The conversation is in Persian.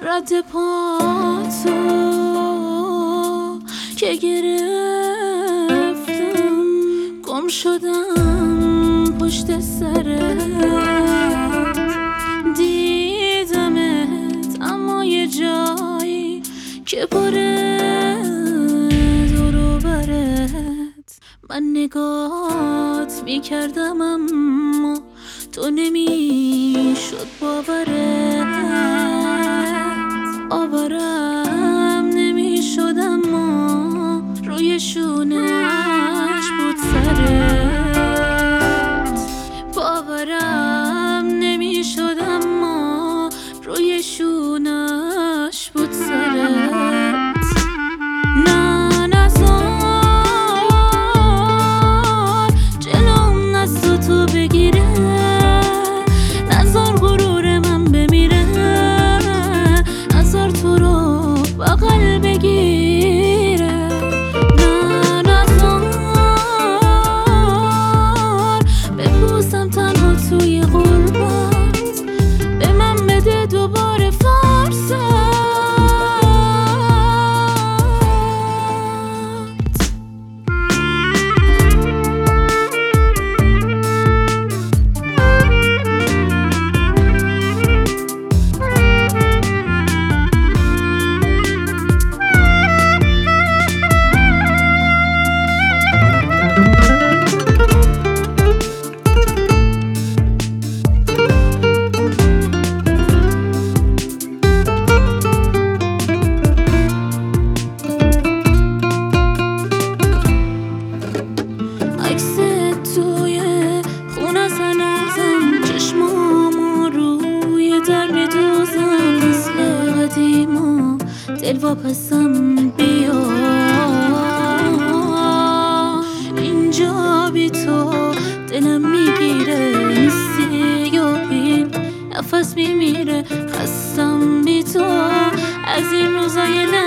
رد پا تو که گرفتم، گم شدم پشت سرت. دیدمت اما یه جایی که پره دور و برت. من نگات میکردم اما تو نمیشد باورت. آورم نمیشد اما روی شونش بود سرت. باورم نمیشد اما روی شونش بود سرت. نه نزار جلوم نست تو بگیره، نزار غرور من بمیره، نزار تو رو بغل بگیره. نه نزار بپوسم تنها توی غربت، به من بده دوباره فرصت. توی خونه زنازم، چشمامو روی در میدوزم، مثل قدیما دل واپسم بیا. اینجا بی تو دلم میگیره، نیستی و بین نفس میمیره. خستم بی تو از این روزای